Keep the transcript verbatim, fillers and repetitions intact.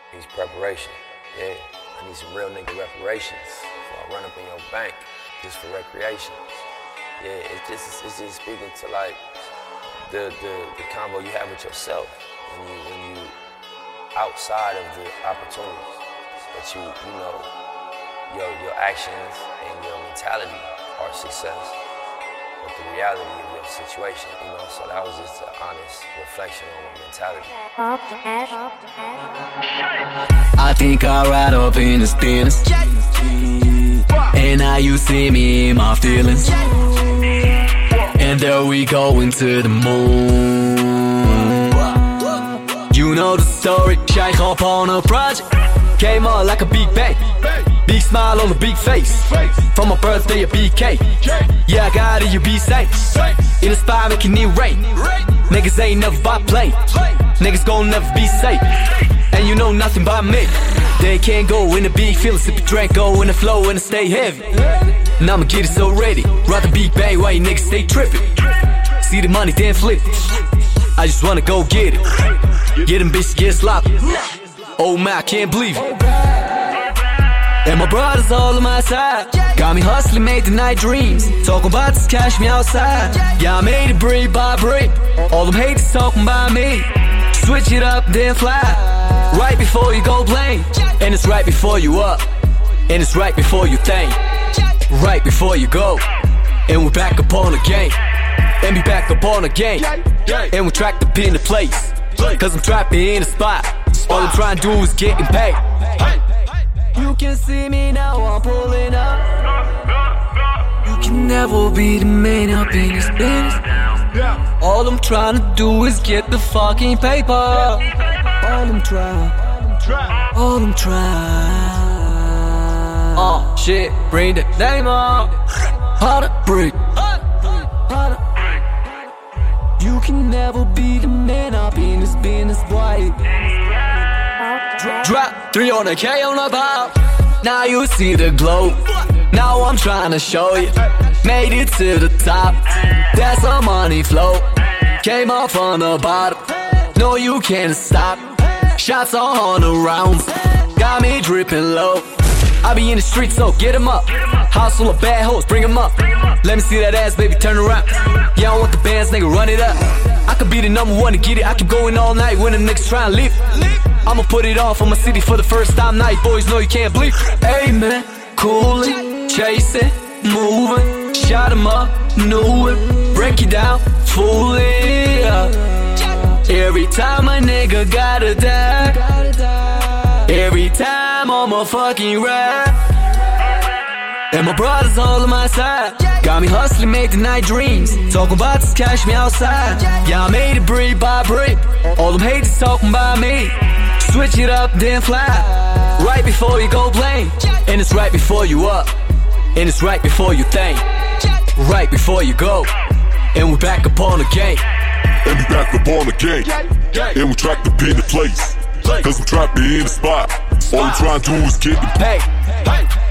Needs preparation. Yeah, I need some real nigga reparations before I run up in your bank just for recreation. Yeah, it's just it's just speaking to like the the, the combo you have with yourself when you when you outside of the opportunities that you you know your your actions and your mentality are success. But the reality of your situation, you know, so that was just an honest reflection on my mentality. I think I'll ride up in this business, and now you see me in my feelings, and there we go into the moon. You know the story, Shy hop on a project, came up like a big bang, big smile on a big face, for my birthday a B K. Yeah, I got it, you be safe. In the spot making it rain. Niggas ain't never by play. Niggas gon' never be safe. And you know nothing about me. They can't go in the big field, sip a drink, go in the flow and stay heavy. And I'ma get it so ready. Ride the big bang while you niggas stay tripping. See the money, then flip it. I just wanna go get it. Get them bitches get sloppy. Oh man, I can't believe it. And my brothers all on my side. Got me hustling, made the night dreams. Talking about this cash me outside. Yeah, I made it brick by brick. All them haters talking about me. Switch it up, then fly. Right before you go blame. And it's right before you up. And it's right before you think. Right before you go. And we're back up on the game. And be back up on the game. And we track the pin to place. Cause I'm trapping in the spot. All I'm trying to do is getting paid. You can see me now, I'm pulling up. You can never be the man up in this business. All I'm trying to do is get the fucking paper. All I'm trying, all I'm trying. Oh shit, bring the name up. How to break. You can never be the man up in this business, boy. Drop three on the K on the pop. Now you see the glow. Now I'm trying to show you. Made it to the top. That's a money flow. Came up on the bottom. No, you can't stop. Shots on the rounds. Got me dripping low. I be in the streets, so get 'em up. House full of bad hoes, bring 'em up. Let me see that ass, baby, turn around. Yeah, I want the bands, nigga, run it up. I could be the number one to get it. I keep going all night when the niggas try and leave. I'ma put it on for my city for the first time. Now you boys know you can't bleed. Hey man, coolin', chasing, moving. Shot 'em up, knew it. Break it down, fool it up. Every time a nigga gotta die. Every time I'm a fucking rap. And my brothers all on my side. Got me hustling, made the night dreams. Talking about this cash me outside. Yeah, I made it brick by brick. All them haters talking about me. Switch it up, then fly. Right before you go blame. And it's right before you up. And it's right before you think. Right before you go. And we're back up on the game. And we back up on the game. And we track the pin to place. Cause I'm trapped in the spot. All I'm trying to do is get the pay.